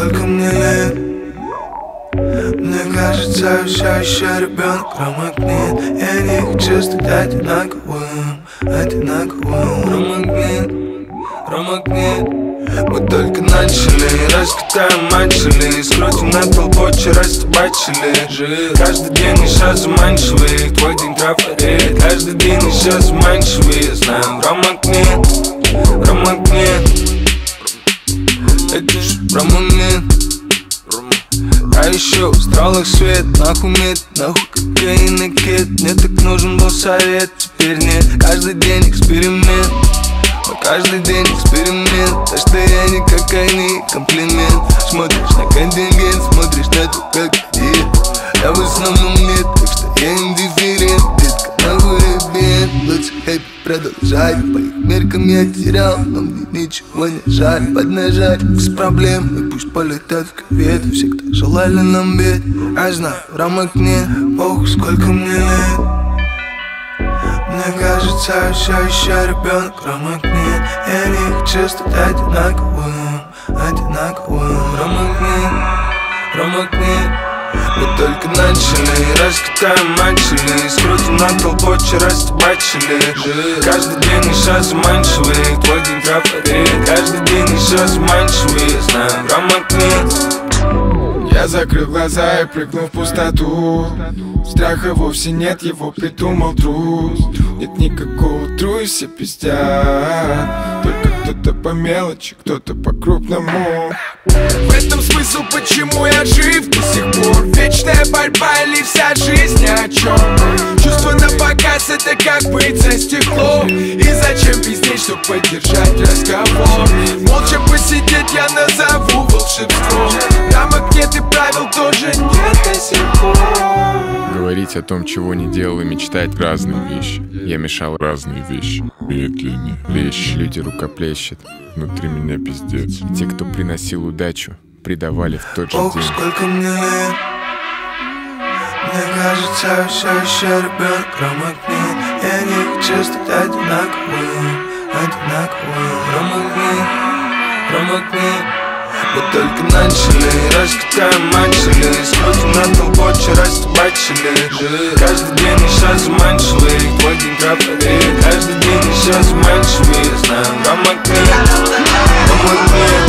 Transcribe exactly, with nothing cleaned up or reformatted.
сколько мне лет. Мне кажется, я все еще ребенок, ромагнит. Я не хочу стать одинаковым, одинаковым. Ромагнит, ромагнит. Мы только начали, раскатаем матчели, скрутим на толпочи, растебачили. Каждый день еще заманчивый, твой день трафарет. Каждый день еще заманчивый, я знаю, ромагнит, ромагнит. Это ж ромагнит. А еще в стралах свет, нахуй мед, нахуй кокаин и кет. Мне так нужен был совет, теперь нет. Каждый день эксперимент, но каждый день эксперимент. Так что я не кокаин и комплимент. Смотришь на контингент, смотришь на то, как где. Я в основном нет, так что я индифферент. Детка, нахуй ребят, лучше хэппи продолжать. По их меркам я терял, но мне ничего не жаль. Поднажать без проблем, и пусть полетят в ковет. Все, кто желали нам бед, я знаю, рамок нет. Похуй, сколько мне лет. Мне кажется, я все еще ребенок, рамок нет. Я не хочу стать одинаковым, одинаковым. Рамок нет, рамок нет. Мы только начали, раскатаем матчели, скрутим на толпочи, растебачили. Каждый день еще заманчивый, твой день трафарет. Каждый день еще заманчивый, я знаю, рамок нет. Я закрыл глаза и прыгнул в пустоту. Страха вовсе нет, его придумал трус. Нет никакого тру, все пиздят. Только кто-то по мелочи, кто-то по крупному. В этом смысл, почему я жив до сих пор. Вечная борьба или вся жизнь ни о чем. Чувство на показ, это как быть за стеклом. И зачем пиздеть, чтоб поддержать разговор. Молча посидеть я назову волшебством. Рамок нет и правил тоже нет до сих пор. Говорить о том, чего не делал, и мечтать разные вещи. Я мешал разные вещи. Медленнее. Вещи. Люди рукоплещут. Внутри меня пиздец. И те, кто приносил удачу, предавали в тот же Ох, день. сколько мне лет. Мне кажется, я все еще ребенок, рамок нет. Я не хочу стать одинаковым, одинаковым. Рамок нет, рамок нет. Мы только начали, раскатаем матчели, скрутим на толпочи, растебачили. Каждый день еще заманчивый, твой день трафарет. Каждый день еще заманчивый, я знаю, рамок нет, рамок нет.